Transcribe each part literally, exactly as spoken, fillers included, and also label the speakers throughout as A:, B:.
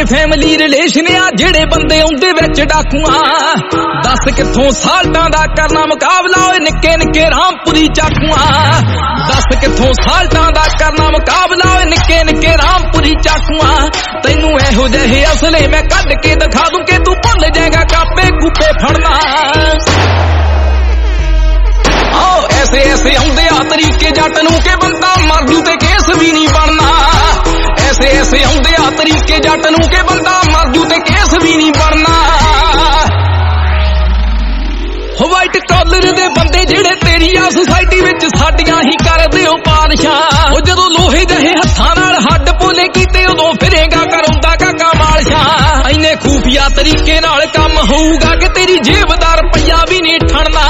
A: family relation आ जेड़े बंदे उंदे विच डाकूआ दस कित्थों साल्टां दा करना मुकाबला ओए निक्के निक्के रामपुरी चाकूआ दस कित्थों साल्टां दा करना मुकाबला ओए निक्के निक्के रामपुरी चाकूआ तैनू इहो जिहे असले मैं कढ के दिखा दूं कि तू भुल जाएगा कापे कूपे फड़ना आओ ऐसे ऐसे आउंदे आ तरीके जट नूं के बंदा मर जू ते केस भी नहीं बनना ऐसे ऐसे आउंदे आ तरीके जट नूं के बंदा मर जू ते केस भी नहीं बनना वाइट कॉलर दे बंदे जेड़े तेरी आ सोसाइटी विच साडियां ही करदे ओ पालशां ओ जदों लोहे जहे हत्थां नाल हड्ड पोले कीते उदों फिरेगा करौंदा काका मालशां इन्ने खूफिया तरीके नाल काम होऊगा कि तेरी जेब दा रुपया भी नहीं ठणना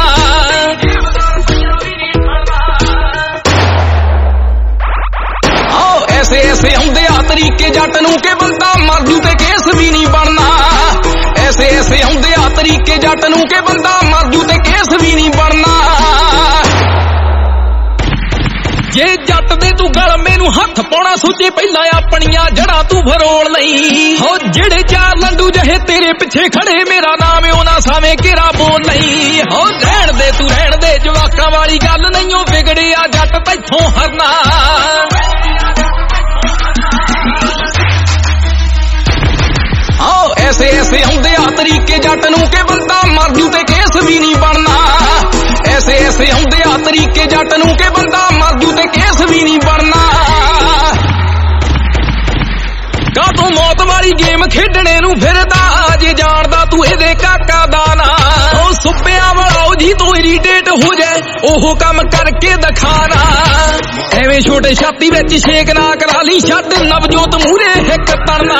A: ऐसे ऐसे आउंदे आ तरीके जट नूं के बंदा मर जू ते केस भी नहीं बनना ऐसे ऐसे आउंदे आ तरीके जट नूं के बंदा मर जू ते केस भी नहीं बनना जे जट दे तू गल मैनू हथ पाउणा सोचे पहला अपनियां जड़ा तू फरोल नहीं हो जेड़े चार लंडू जहे तेरे पिछे खड़े मेरा नाम ओना सावें घेरा बोल नहीं हो रहण दे तू रहण दे जवाकां वाली गल नहीं ओ बिगड़िया जट तैथों हरना ऐसे ऐसे आउंदे आ तरीके जट नूं के बंदा मर जू ते केस भी नहीं बनना ऐसे ऐसे आउंदे आ तरीके जट नूं के बंदा मर जू ते केस भी नहीं बनना कातों मौत वाली गेम खेडने नूं फिरदा जे जानदा तू इहदे काका दा ना ओ सुप्पिया वाला जी तो इरीटेट हो जाए ओहो काम करके दिखाना एवें छोटे छाती विच छेक ना करा ली छड्ड नवजोत मूहरे हिक तड़ना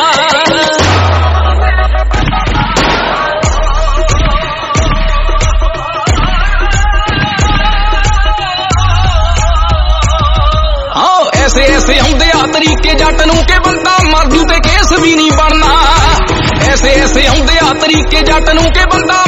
A: ऐसे ऐसे आउंदे आ तरीके जट नूं के बंदा मर जू ते केस भी नहीं बनना ऐसे ऐसे आउंदे आ तरीके जट नूं के बंदा